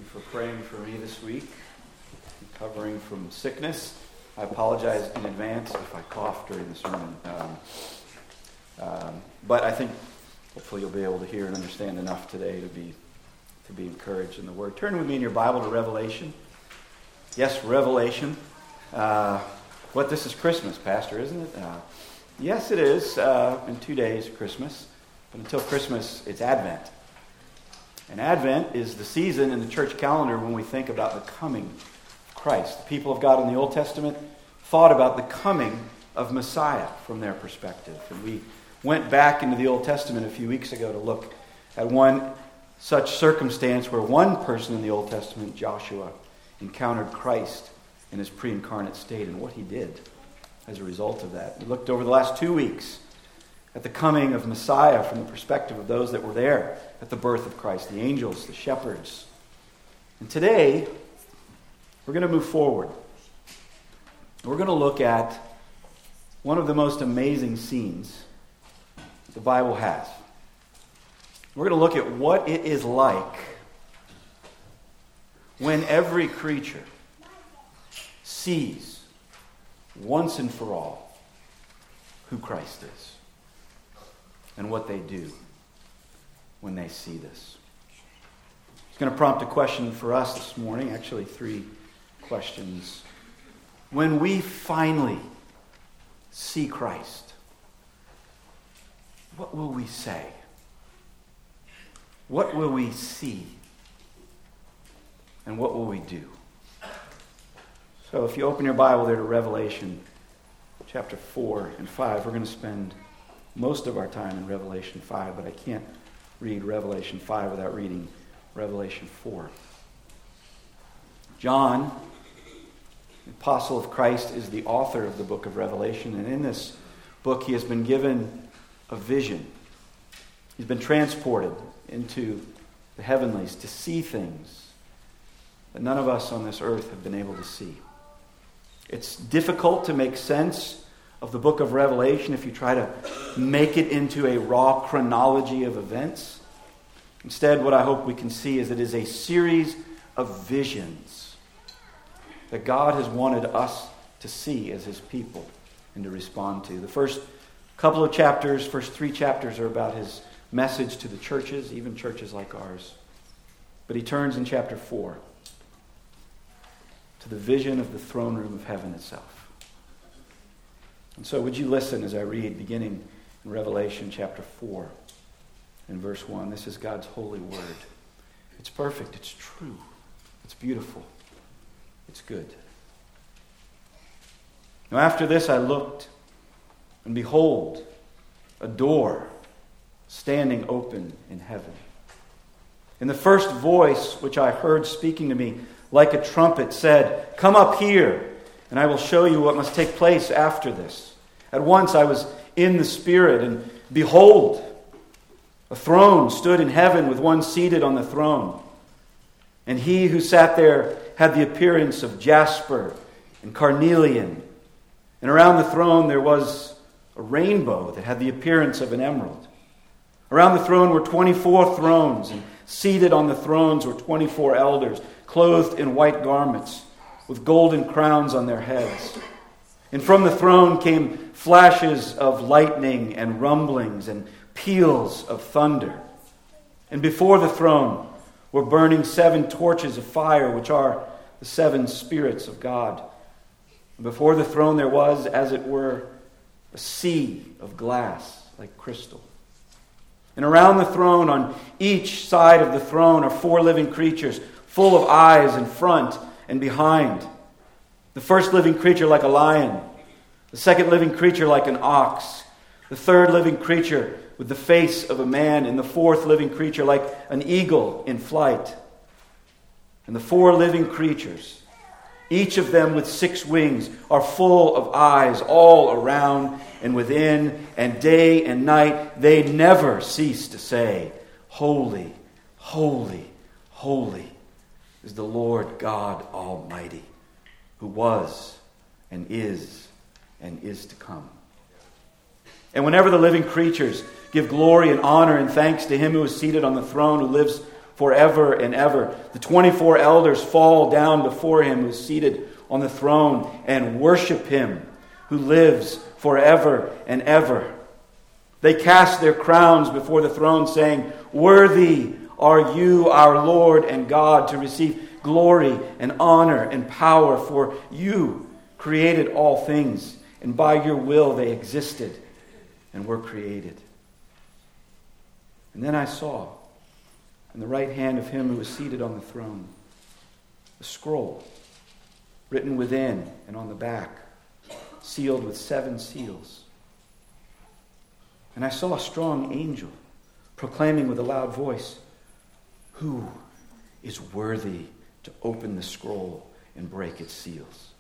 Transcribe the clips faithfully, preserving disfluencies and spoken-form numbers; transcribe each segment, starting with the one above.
for praying for me this week, recovering from sickness. I apologize in advance if I cough during the sermon. Um, um, but I think hopefully you'll be able to hear and understand enough today to be to be encouraged in the Word. Turn with me in your Bible to Revelation. Yes, Revelation. Uh, what, this is Christmas, Pastor, isn't it? Uh, yes, it is. Uh, in two days, Christmas. But until Christmas, it's Advent. And Advent is the season in the church calendar when we think about the coming of Christ. The people of God in the Old Testament thought about the coming of Messiah from their perspective. And we went back into the Old Testament a few weeks ago to look at one such circumstance where one person in the Old Testament, Joshua, encountered Christ in his pre-incarnate state and what he did as a result of that. We looked over the last two weeks at the coming of Messiah from the perspective of those that were there at the birth of Christ, the angels, the shepherds. And today, we're going to move forward. We're going to look at one of the most amazing scenes the Bible has. We're going to look at what it is like when every creature sees once and for all who Christ is and what they do when they see this. It's going to prompt a question for us this morning, actually three questions. When we finally see Christ, what will we say? What will we see? And what will we do? So if you open your Bible there to Revelation chapter four and five, we're going to spend most of our time in Revelation five, but I can't read Revelation five without reading Revelation four. John, the apostle of Christ, is the author of the book of Revelation, and in this book he has been given a vision. He's been transported into the heavenlies to see things that none of us on this earth have been able to see. It's difficult to make sense of the book of Revelation if you try to make it into a raw chronology of events. Instead, what I hope we can see is it is a series of visions that God has wanted us to see as His people and to respond to. The first couple of chapters, first three chapters are about His message to the churches, even churches like ours. But He turns in chapter four to the vision of the throne room of heaven itself. And so would you listen as I read, beginning in Revelation chapter four and verse one. This is God's holy word. It's perfect, it's true, it's beautiful, it's good. Now after this I looked, and behold, a door standing open in heaven. And the first voice which I heard speaking to me like a trumpet said, "Come up here, and I will show you what must take place after this." At once I was in the Spirit, and behold, a throne stood in heaven with one seated on the throne. And he who sat there had the appearance of jasper and carnelian. And around the throne there was a rainbow that had the appearance of an emerald. Around the throne were twenty-four thrones, and seated on the thrones were twenty-four elders, clothed in white garments, with golden crowns on their heads. And from the throne came flashes of lightning and rumblings and peals of thunder. And before the throne were burning seven torches of fire, which are the seven spirits of God. And before the throne there was, as it were, a sea of glass like crystal. And around the throne, on each side of the throne, are four living creatures, full of eyes in front and behind. The first living creature like a lion, the second living creature like an ox, the third living creature with the face of a man, and the fourth living creature like an eagle in flight. And the four living creatures, each of them with six wings, are full of eyes all around and within, and day and night they never cease to say, "Holy, holy, holy is the Lord God Almighty, who was and is and is to come." And whenever the living creatures give glory and honor and thanks to Him who is seated on the throne, who lives forever and ever. The twenty-four elders fall down before him who is seated on the throne and worship him who lives forever and ever. They cast their crowns before the throne, saying, "Worthy are you, our Lord and God, to receive glory and honor and power, for you created all things, and by your will they existed and were created." And then I saw, in the right hand of him who was seated on the throne, a scroll written within and on the back, sealed with seven seals. And I saw a strong angel proclaiming with a loud voice, "Who is worthy to open the scroll and break its seals?"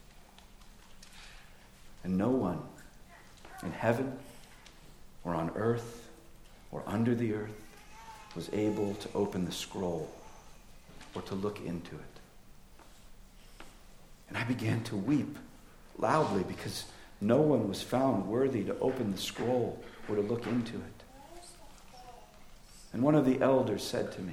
And no one in heaven or on earth or under the earth was able to open the scroll or to look into it. And I began to weep loudly because no one was found worthy to open the scroll or to look into it. And one of the elders said to me,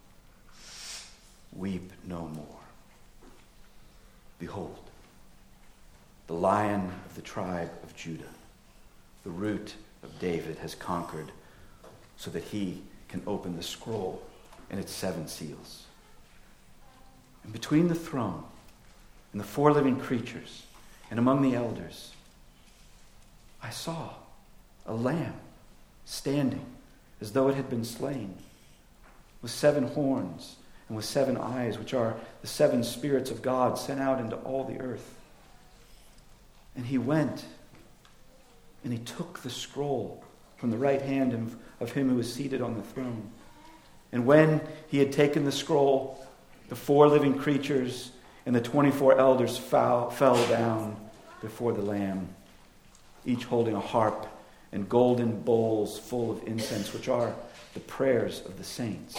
"Weep no more. Behold, the Lion of the tribe of Judah, the Root of David, has conquered so that he can open the scroll and its seven seals." And between the throne and the four living creatures and among the elders, I saw a lamb standing as though it had been slain, with seven horns and with seven eyes, which are the seven spirits of God sent out into all the earth. And he went and he took the scroll from the right hand of, of him who was seated on the throne. And when he had taken the scroll, the four living creatures and the twenty-four elders fell, fell down before the Lamb, each holding a harp and golden bowls full of incense, which are the prayers of the saints.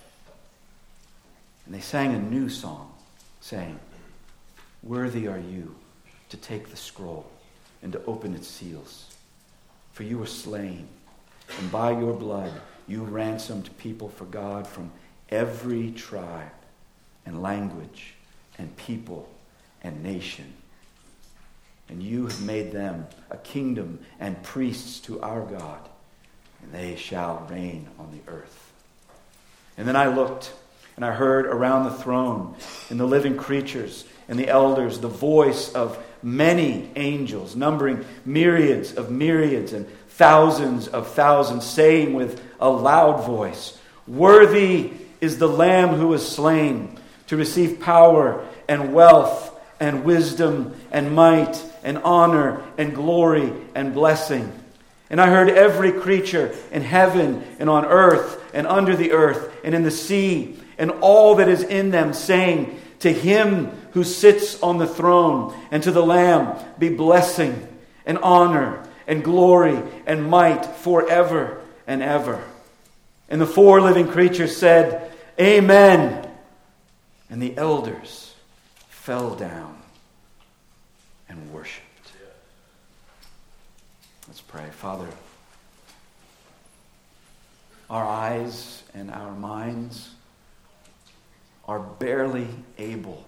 And they sang a new song, saying, "Worthy are you to take the scroll and to open its seals. For you were slain, and by your blood you ransomed people for God from every tribe and language and people and nation. And you have made them a kingdom and priests to our God, and they shall reign on the earth." And then I looked, and I heard around the throne and the living creatures and the elders the voice of many angels, numbering myriads of myriads and thousands of thousands, saying with a loud voice, "Worthy is the Lamb who was slain to receive power and wealth and wisdom and might and honor and glory and blessing." And I heard every creature in heaven and on earth and under the earth and in the sea and all that is in them saying, "To him who sits on the throne and to the Lamb be blessing and honor and glory and might forever and ever." And the four living creatures said, "Amen." And the elders fell down and worshipped. Let's pray. Father, our eyes and our minds are barely able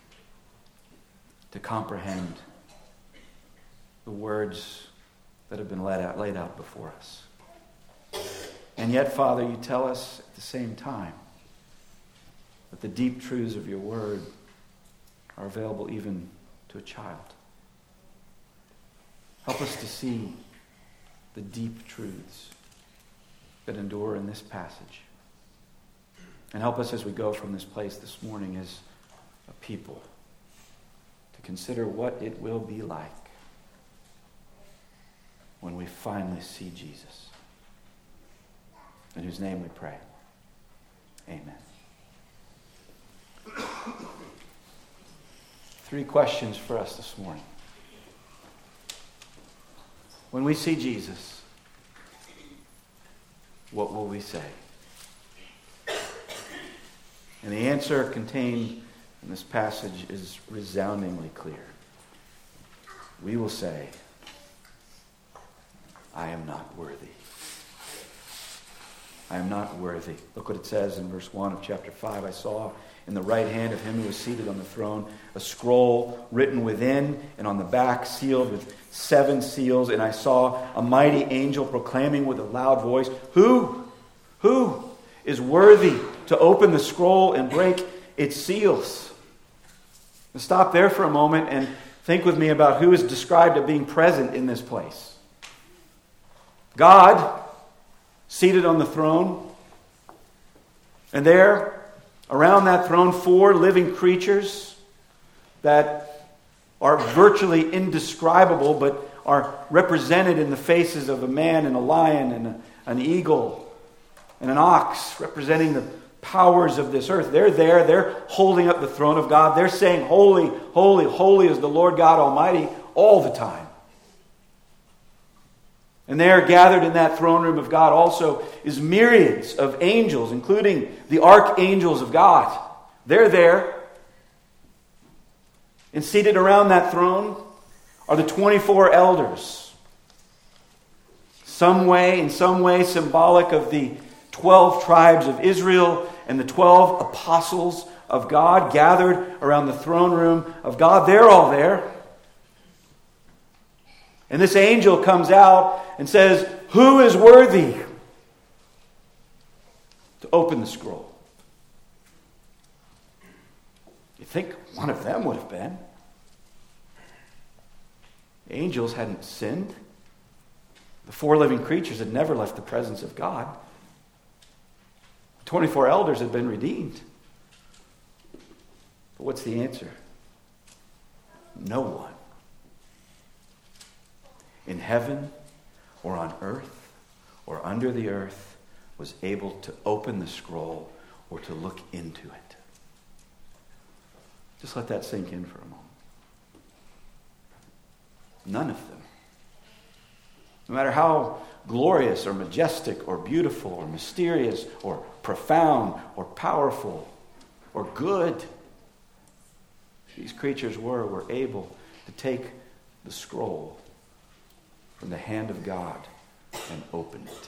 to comprehend the words that have been laid out, laid out before us. And yet, Father, you tell us at the same time that the deep truths of your word are available even to a child. Help us to see the deep truths that endure in this passage. And help us as we go from this place this morning as a people to consider what it will be like when we finally see Jesus. In whose name we pray. Amen. Three questions for us this morning. When we see Jesus, what will we say? And the answer contained in this passage is resoundingly clear. We will say, "I am not worthy." I am not worthy. Look what it says in verse one of chapter five. I saw in the right hand of him who was seated on the throne a scroll written within and on the back, sealed with seven seals. And I saw a mighty angel proclaiming with a loud voice, Who? Who is worthy to open the scroll and break its seals? Now stop there for a moment and think with me about who is described as being present in this place. God, seated on the throne, and there, around that throne, four living creatures that are virtually indescribable, but are represented in the faces of a man and a lion and a, an eagle and an ox, representing the powers of this earth. They're there, they're holding up the throne of God. They're saying, Holy, holy, holy is the Lord God Almighty all the time. And there, gathered in that throne room of God also is myriads of angels, including the archangels of God. They're there. And seated around that throne are the twenty-four elders. Some way, in some way, symbolic of the twelve tribes of Israel and the twelve apostles of God gathered around the throne room of God. They're all there. And this angel comes out and says, Who is worthy to open the scroll? You think one of them would have been. The angels hadn't sinned. The four living creatures had never left the presence of God. The twenty-four elders had been redeemed. But what's the answer? No one. In heaven or on earth or under the earth was able to open the scroll or to look into it. Just let that sink in for a moment. None of them. No matter how glorious or majestic or beautiful or mysterious or profound or powerful or good these creatures were, were able to take the scroll from the hand of God and open it.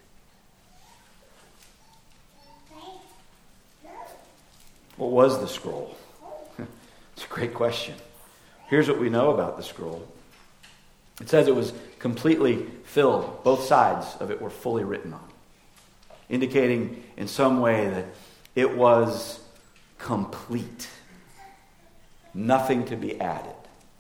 What was the scroll? It's a great question. Here's what we know about the scroll. It says it was completely filled. Both sides of it were fully written on, indicating in some way that it was complete. Nothing to be added.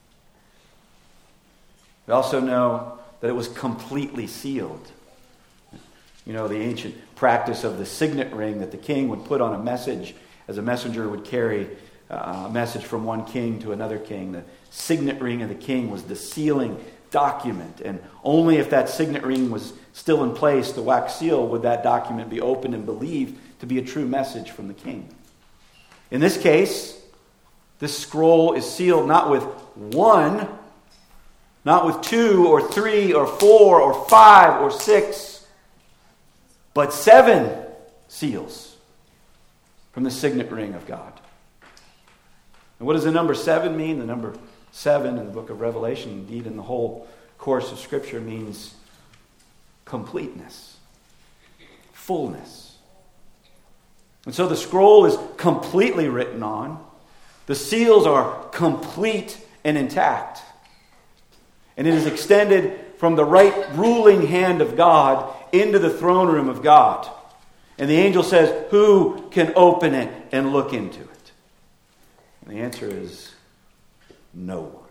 We also know that it was completely sealed. You know, the ancient practice of the signet ring that the king would put on a message as a messenger would carry uh, a message from one king to another king. The signet ring of the king was the sealing document, and only if that signet ring was still in place, the wax seal, would that document be opened and believed to be a true message from the king. In this case, this scroll is sealed not with one, not with two or three or four or five or six, but seven seals from the signet ring of God. And what does the number seven mean? The number seven in the book of Revelation, indeed in the whole course of Scripture, means completeness, fullness. And so the scroll is completely written on. The seals are complete and intact. And it is extended from the right ruling hand of God into the throne room of God. And the angel says, who can open it and look into it? And the answer is no one.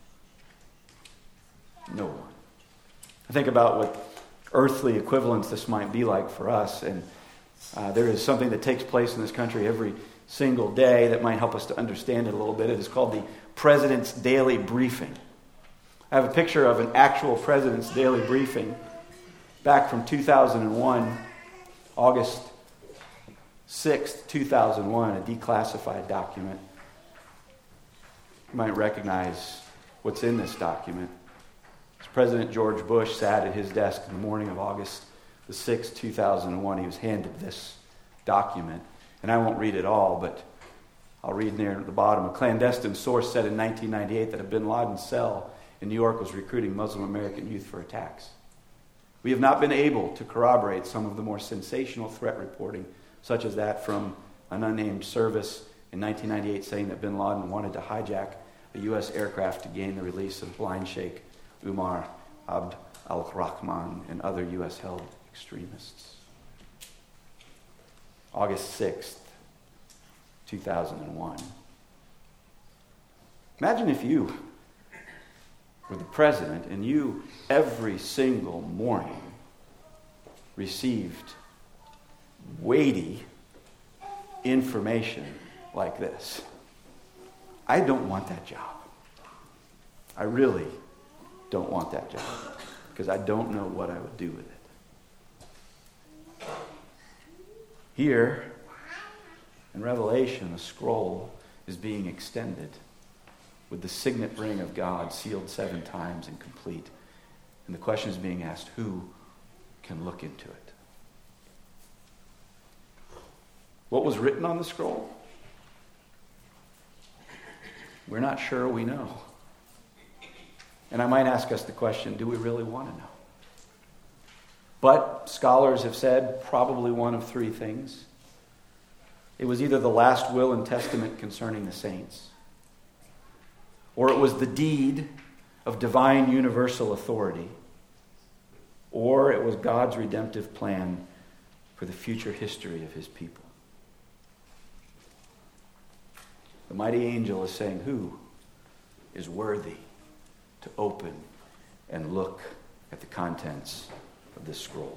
No one. I think about what earthly equivalents this might be like for us. And uh, there is something that takes place in this country every single day that might help us to understand it a little bit. It is called the President's Daily Briefing. I have a picture of an actual President's Daily Briefing back from two thousand one, August sixth, two thousand one, a declassified document. You might recognize what's in this document. As President George Bush sat at his desk in the morning of August the sixth, two thousand one, he was handed this document. And I won't read it all, but I'll read near at the bottom. A clandestine source said in nineteen ninety-eight that a bin Laden cell in New York was recruiting Muslim American youth for attacks. We have not been able to corroborate some of the more sensational threat reporting, such as that from an unnamed service in nineteen ninety-eight saying that bin Laden wanted to hijack a U S aircraft to gain the release of blind Sheikh Umar Abd al-Rahman and other U S-held extremists. August sixth, two thousand one. Imagine if you were the president and you, every single morning, received weighty information like this. I don't want that job. I really don't want that job because I don't know what I would do with it. Here, in Revelation, a scroll is being extended with the signet ring of God sealed seven times and complete. And the question is being asked, who can look into it? What was written on the scroll? We're not sure we know. And I might ask us the question, do we really want to know? But scholars have said probably one of three things. It was either the last will and testament concerning the saints, or it was the deed of divine universal authority, or it was God's redemptive plan for the future history of his people. The mighty angel is saying, who is worthy to open and look at the contents of this scroll?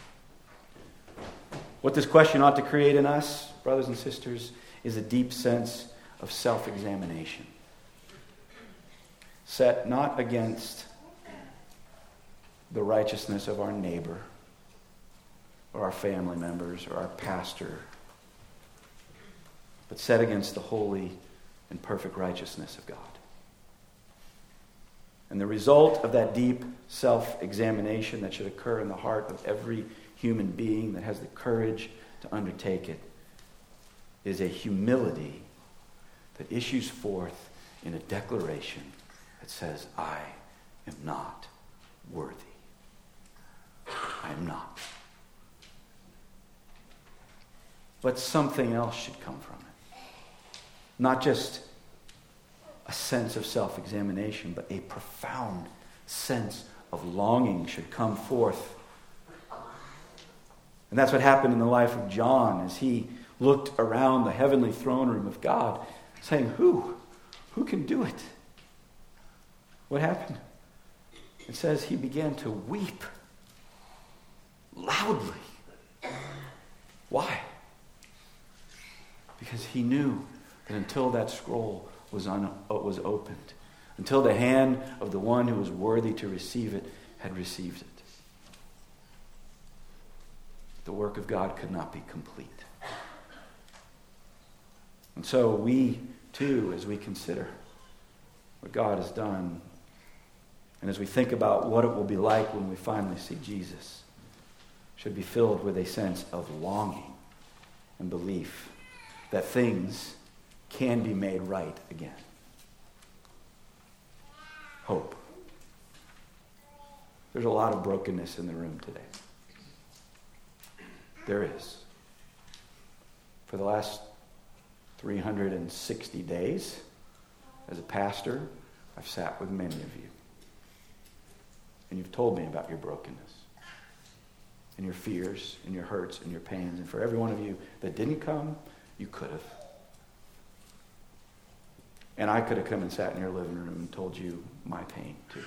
What this question ought to create in us, brothers and sisters, is a deep sense of self-examination, set not against the righteousness of our neighbor or our family members or our pastor, but set against the holy and perfect righteousness of God. And the result of that deep self-examination that should occur in the heart of every human being that has the courage to undertake it is a humility that issues forth in a declaration that says, I am not worthy. I am not. But something else should come from it. Not just a sense of self-examination, but a profound sense of longing should come forth. And that's what happened in the life of John as he looked around the heavenly throne room of God, saying, Who? Who can do it? What happened? It says he began to weep loudly. Why? Because he knew that until that scroll was, un- was opened, until the hand of the one who was worthy to receive it had received it, the work of God could not be complete. And so we, too, as we consider what God has done, and as we think about what it will be like when we finally see Jesus, should be filled with a sense of longing and belief that things can be made right again. Hope. There's a lot of brokenness in the room today. There is. For the last three hundred sixty days, as a pastor, I've sat with many of you. And you've told me about your brokenness, and your fears, and your hurts, and your pains. And for every one of you that didn't come, you could have. And I could have come and sat in your living room and told you my pain, too.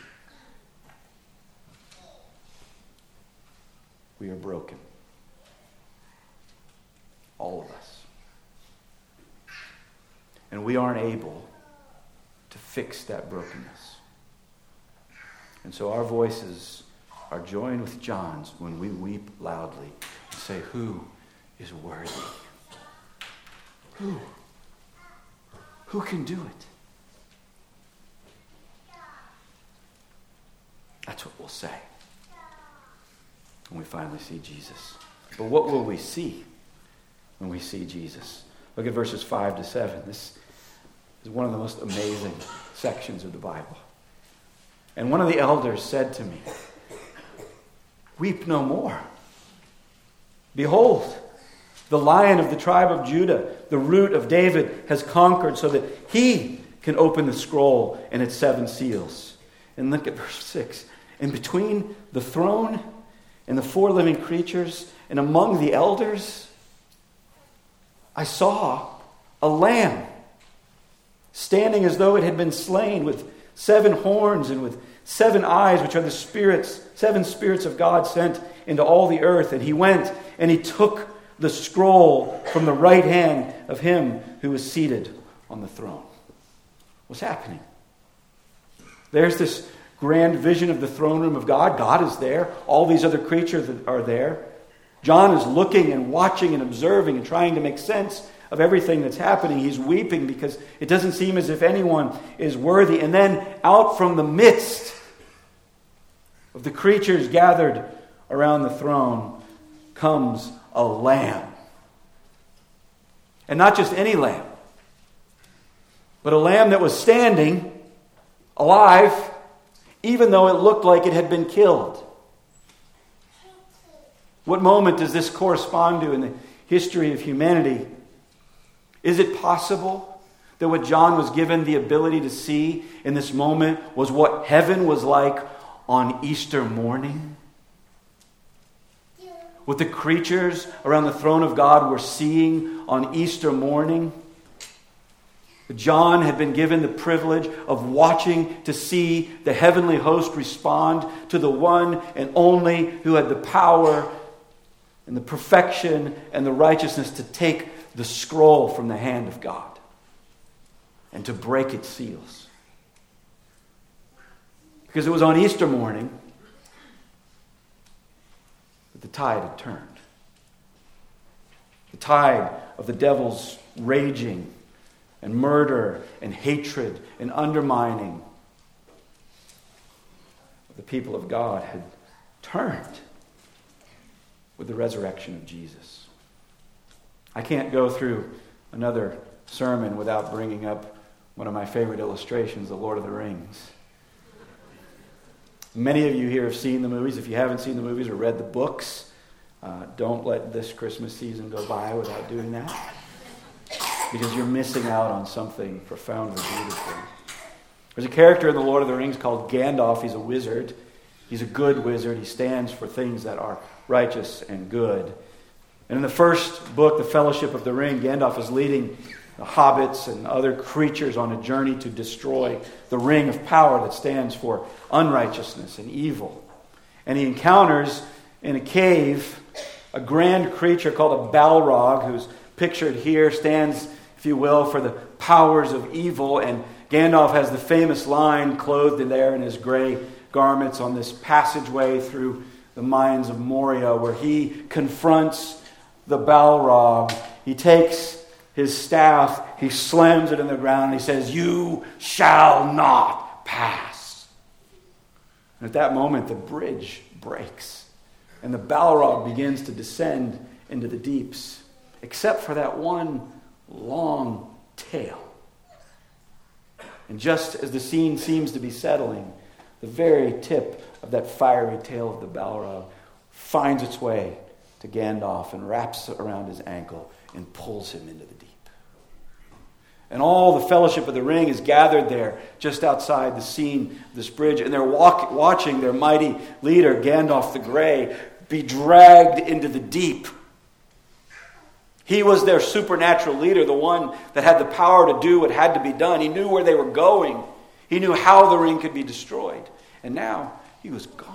We are broken. All of us. And we aren't able to fix that brokenness. And so our voices are joined with John's when we weep loudly and say, who is worthy? Who? Who can do it? That's what we'll say when we finally see Jesus. But what will we see when we see Jesus? Look at verses five to seven. This is one of the most amazing sections of the Bible. And one of the elders said to me, weep no more. Behold, the Lion of the tribe of Judah, the root of David, has conquered so that he can open the scroll and its seven seals. And look at verse six. And between the throne and the four living creatures and among the elders, I saw a lamb standing as though it had been slain, with seven horns and with seven eyes, which are the spirits, seven spirits of God sent into all the earth. And he went and he took the scroll from the right hand of him who was seated on the throne. What's happening? There's this grand vision of the throne room of God. God is there. All these other creatures are there. John is looking and watching and observing and trying to make sense of everything that's happening. He's weeping because it doesn't seem as if anyone is worthy. And then out from the midst of the creatures gathered around the throne comes a lamb. And not just any lamb, but a lamb that was standing alive, even though it looked like it had been killed. What moment does this correspond to in the history of humanity? Is it possible that what John was given the ability to see in this moment was what heaven was like on Easter morning? What the creatures around the throne of God were seeing on Easter morning? John had been given the privilege of watching to see the heavenly host respond to the one and only who had the power and the perfection and the righteousness to take the scroll from the hand of God and to break its seals. Because it was on Easter morning that the tide had turned. The tide of the devil's raging and murder and hatred and undermining of the people of God had turned with the resurrection of Jesus. I can't go through another sermon without bringing up one of my favorite illustrations, The Lord of the Rings. Many of you here have seen the movies. If you haven't seen the movies or read the books, uh, don't let this Christmas season go by without doing that, because you're missing out on something profoundly beautiful. There's a character in The Lord of the Rings called Gandalf. He's a wizard. He's a good wizard. He stands for things that are righteous and good. And in the first book, The Fellowship of the Ring, Gandalf is leading the hobbits and other creatures on a journey to destroy the ring of power that stands for unrighteousness and evil. And he encounters in a cave a grand creature called a Balrog, who's pictured here, stands, if you will, for the powers of evil. And Gandalf has the famous line, clothed in there in his gray garments, on this passageway through the mines of Moria, where he confronts the Balrog. He takes his staff, he slams it in the ground, and he says, "You shall not pass." And at that moment, the bridge breaks, and the Balrog begins to descend into the deeps, except for that one long tail. And just as the scene seems to be settling, the very tip of that fiery tail of the Balrog finds its way to Gandalf and wraps around his ankle and pulls him into the deep. And all the Fellowship of the Ring is gathered there just outside the scene of this bridge, and they're walk, watching their mighty leader, Gandalf the Grey, be dragged into the deep. He was their supernatural leader, the one that had the power to do what had to be done. He knew where they were going. He knew how the ring could be destroyed. And now he was gone.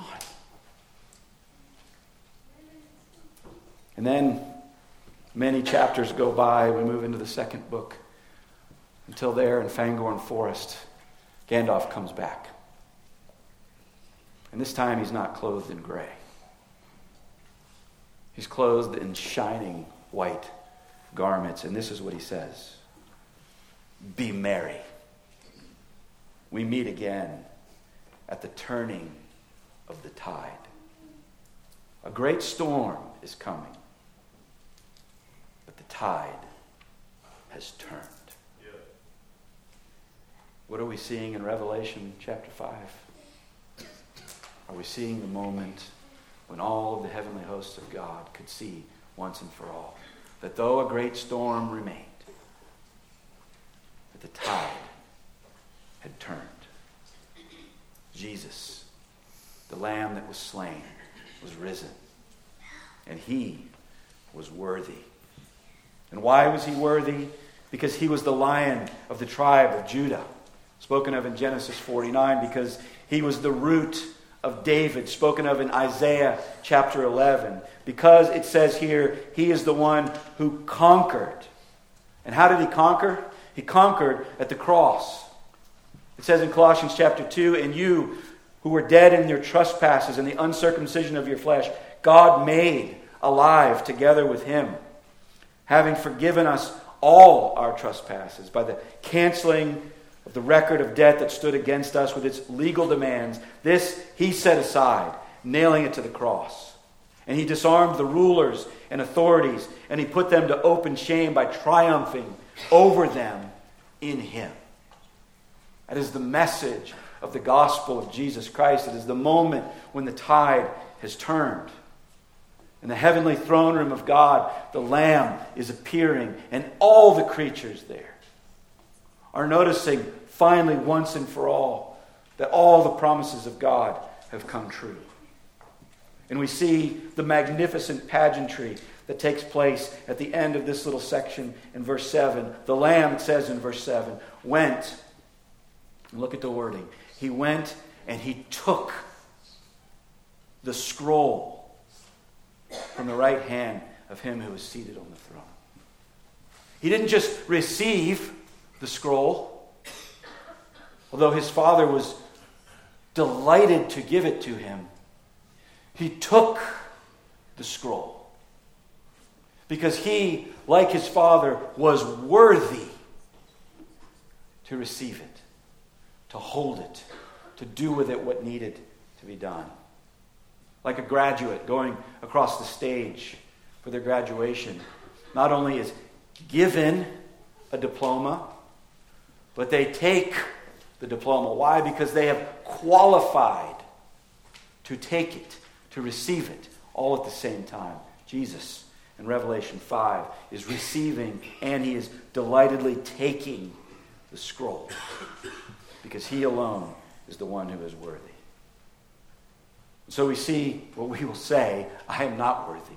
And then many chapters go by. We move into the second book. Until there in Fangorn Forest, Gandalf comes back. And this time he's not clothed in gray. He's clothed in shining white garments. And this is what he says: "Be merry. We meet again at the turning of the tide. A great storm is coming, but the tide has turned." What are we seeing in Revelation chapter five? Are we seeing the moment when all of the heavenly hosts of God could see once and for all that though a great storm remained, that the tide had turned. Jesus, the Lamb that was slain, was risen, and he was worthy. And why was he worthy? Because he was the Lion of the tribe of Judah, spoken of in Genesis forty-nine, because he was the root of David, spoken of in Isaiah chapter eleven, because it says here, he is the one who conquered. And how did he conquer? He conquered at the cross. It says in Colossians chapter two, and you who were dead in your trespasses and the uncircumcision of your flesh, God made alive together with him, having forgiven us all our trespasses by the canceling of the record of debt that stood against us with its legal demands. This he set aside, nailing it to the cross. And he disarmed the rulers and authorities, and he put them to open shame by triumphing over them in him. That is the message of the gospel of Jesus Christ. It is the moment when the tide has turned. In the heavenly throne room of God, the Lamb is appearing, and all the creatures there are noticing finally once and for all that all the promises of God have come true. And we see the magnificent pageantry that takes place at the end of this little section in verse seven. The Lamb, it says in verse seven, went, look at the wording, he went and he took the scroll from the right hand of him who was seated on the throne. He didn't just receive the scroll, although his Father was delighted to give it to him. He took the scroll because he, like his Father, was worthy to receive it, to hold it, to do with it what needed to be done. Like a graduate going across the stage for their graduation, not only is given a diploma, but they take the diploma. Why? Because they have qualified to take it, to receive it, all at the same time. Jesus, in Revelation five, is receiving and he is delightedly taking the scroll because he alone is the one who is worthy. So we see what we will say, I am not worthy.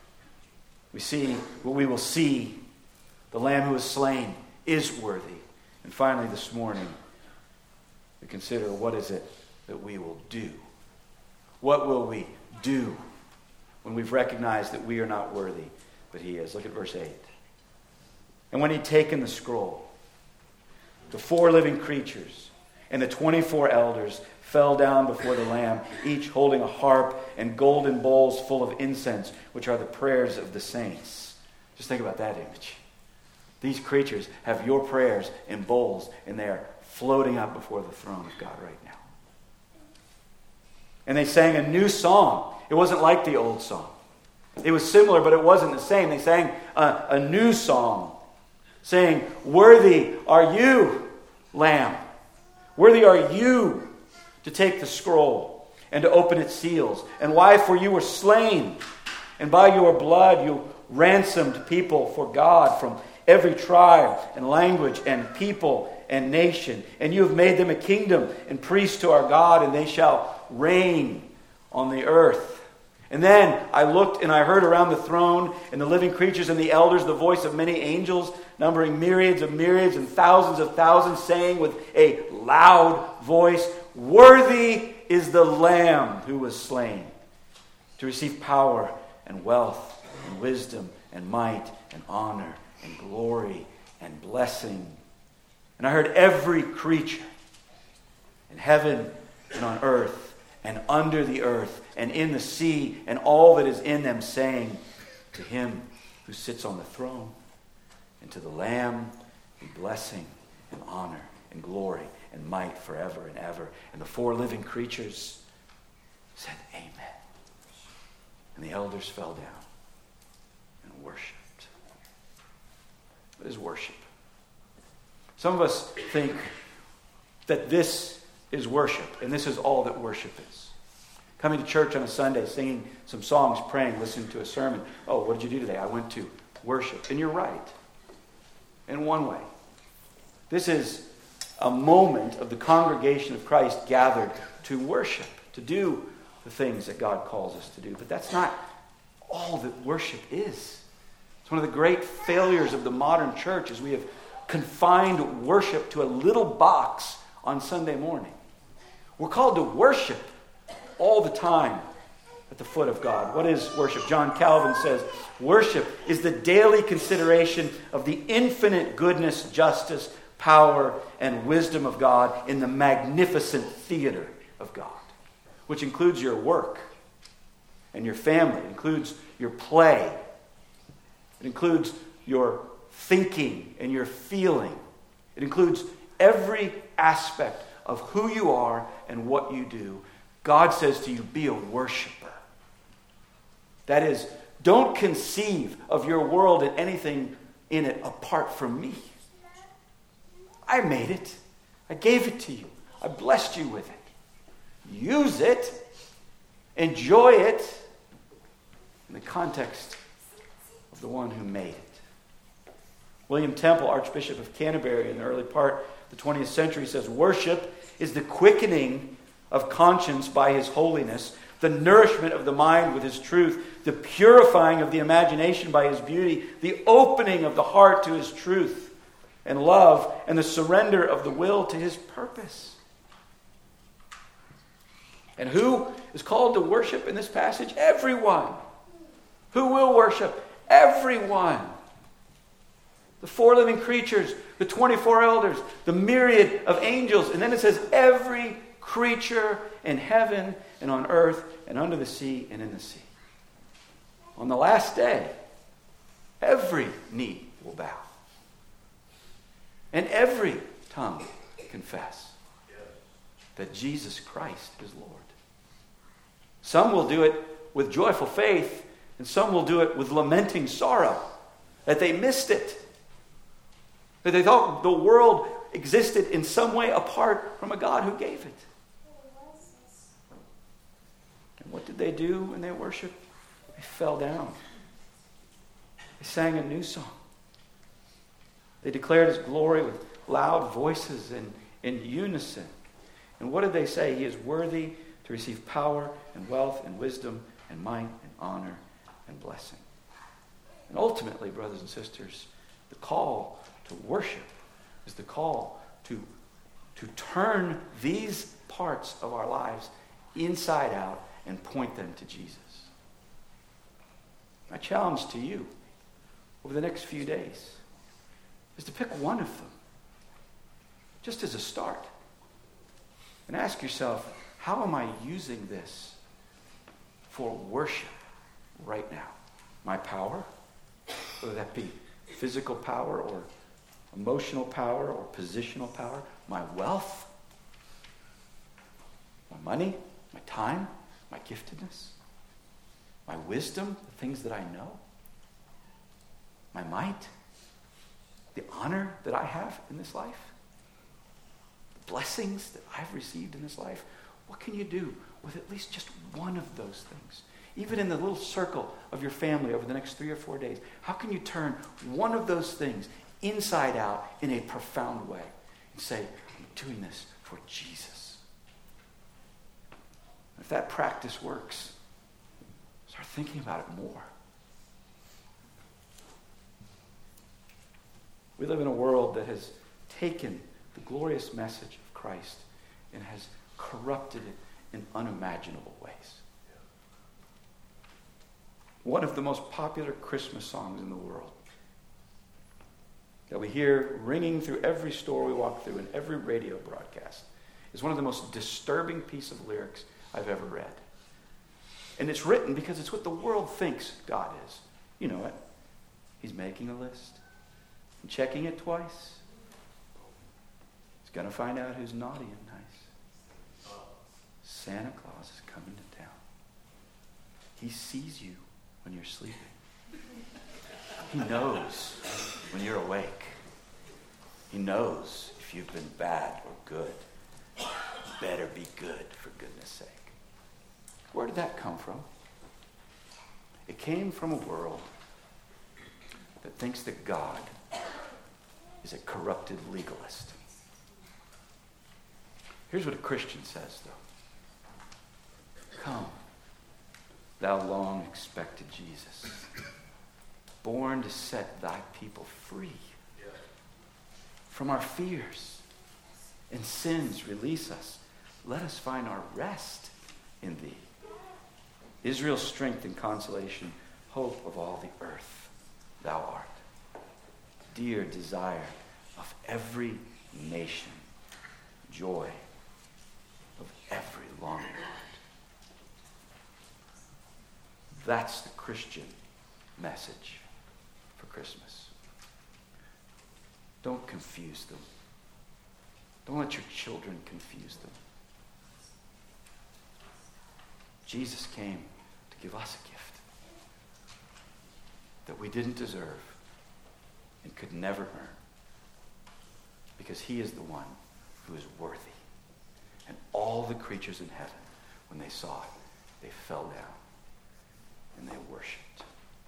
We see what we will see, the Lamb who is slain is worthy. And finally this morning, we consider what is it that we will do. What will we do when we've recognized that we are not worthy, but he is? Look at verse eight. And when he'd taken the scroll, the four living creatures and the twenty-four elders fell down before the Lamb, each holding a harp and golden bowls full of incense, which are the prayers of the saints. Just think about that image. These creatures have your prayers in bowls, and they are floating up before the throne of God right now. And they sang a new song. It wasn't like the old song. It was similar, but it wasn't the same. They sang a, a new song, saying, "Worthy are you, Lamb. Worthy are you to take the scroll and to open its seals. And why? For you were slain, and by your blood you ransomed people for God from every tribe and language and people and nation. And you have made them a kingdom and priests to our God, and they shall reign on the earth." And then I looked and I heard around the throne and the living creatures and the elders the voice of many angels, numbering myriads of myriads and thousands of thousands, saying with a loud voice, "Worthy is the Lamb who was slain to receive power and wealth and wisdom and might and honor and glory and blessing." And I heard every creature in heaven and on earth and under the earth and in the sea and all that is in them saying, "To him who sits on the throne and to the Lamb be blessing and honor and glory and might forever and ever." And the four living creatures said, "Amen." And the elders fell down and worshipped. What is worship? Some of us think that this is worship, and this is all that worship is. Coming to church on a Sunday, singing some songs, praying, listening to a sermon. Oh, what did you do today? I went to worship. And you're right. In one way. This is a moment of the congregation of Christ gathered to worship, to do the things that God calls us to do. But that's not all that worship is. It's one of the great failures of the modern church is we have confined worship to a little box on Sunday morning. We're called to worship all the time at the foot of God. What is worship? John Calvin says, worship is the daily consideration of the infinite goodness, justice, power, and wisdom of God in the magnificent theater of God, which includes your work and your family. It includes your play. It includes your thinking and your feeling. It includes every aspect of who you are and what you do. God says to you, be a worshiper. That is, don't conceive of your world and anything in it apart from me. I made it. I gave it to you. I blessed you with it. Use it. Enjoy it in the context of the one who made it. William Temple, Archbishop of Canterbury in the early part of the twentieth century, says, worship is the quickening of conscience by his holiness, the nourishment of the mind with his truth, the purifying of the imagination by his beauty, the opening of the heart to his truth and love, and the surrender of the will to his purpose. And who is called to worship in this passage? Everyone. Who will worship? Everyone. The four living creatures, the twenty-four elders, the myriad of angels. And then it says every creature in heaven and on earth and under the sea and in the sea. On the last day, every knee will bow. And every tongue confess that Jesus Christ is Lord. Some will do it with joyful faith, and some will do it with lamenting sorrow that they missed it. That they thought the world existed in some way apart from a God who gave it. And what did they do when they worshiped? They fell down. They sang a new song. They declared his glory with loud voices and in unison. And what did they say? He is worthy to receive power and wealth and wisdom and might and honor and blessing. And ultimately, brothers and sisters, the call to worship is the call to, to turn these parts of our lives inside out and point them to Jesus. My challenge to you over the next few days is to pick one of them, just as a start, and ask yourself, how am I using this for worship right now? My power, whether that be physical power or emotional power or positional power, my wealth, my money, my time, my giftedness, my wisdom, the things that I know, my might, the honor that I have in this life, the blessings that I've received in this life. What can you do with at least just one of those things? Even in the little circle of your family over the next three or four days, how can you turn one of those things inside out in a profound way and say, I'm doing this for Jesus? If that practice works, start thinking about it more. We live in a world that has taken the glorious message of Christ and has corrupted it in unimaginable ways. One of the most popular Christmas songs in the world that we hear ringing through every store we walk through and every radio broadcast is one of the most disturbing pieces of lyrics I've ever read. And it's written because it's what the world thinks God is. You know it. He's making a list and checking it twice. He's going to find out who's naughty and nice. Santa Claus is coming to town. He sees you when you're sleeping. He knows when you're awake. He knows if you've been bad or good. You better be good, for goodness sake. Where did that come from? It came from a world that thinks that God is a corrupted legalist. Here's what a Christian says, though. Come, thou long expected Jesus, born to set thy people free from our fears and sins. Release us. Let us find our rest in thee. Israel's strength and consolation, hope of all the earth, thou art. Dear desire of every nation, joy of every longing heart. That's the Christian message for Christmas. Don't confuse them. Don't let your children confuse them. Jesus came to give us a gift that we didn't deserve and could never earn, because he is the one who is worthy. And all the creatures in heaven, when they saw it, they fell down and they worshiped.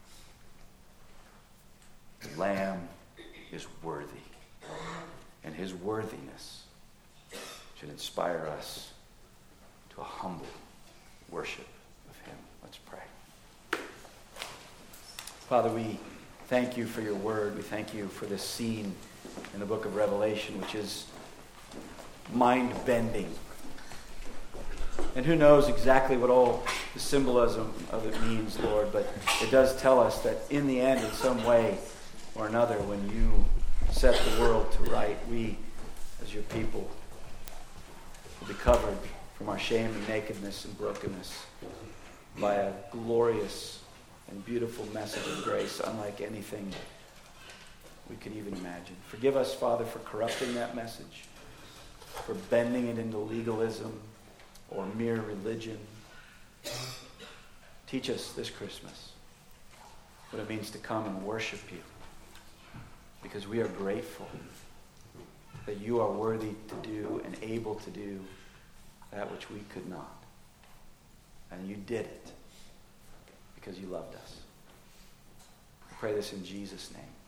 The Lamb is worthy, and his worthiness should inspire us to a humble worship of him. Let's pray. Father, we thank you for your word. We thank you for this scene in the book of Revelation, which is mind-bending. And who knows exactly what all the symbolism of it means, Lord, but it does tell us that in the end, in some way or another, when you set the world to right, we, as your people, will be covered from our shame and nakedness and brokenness by a glorious and beautiful message of grace, unlike anything we could even imagine. Forgive us, Father, for corrupting that message, for bending it into legalism or mere religion. Teach us this Christmas what it means to come and worship you, because we are grateful that you are worthy to do and able to do that which we could not. And you did it because you loved us. I pray this in Jesus' name.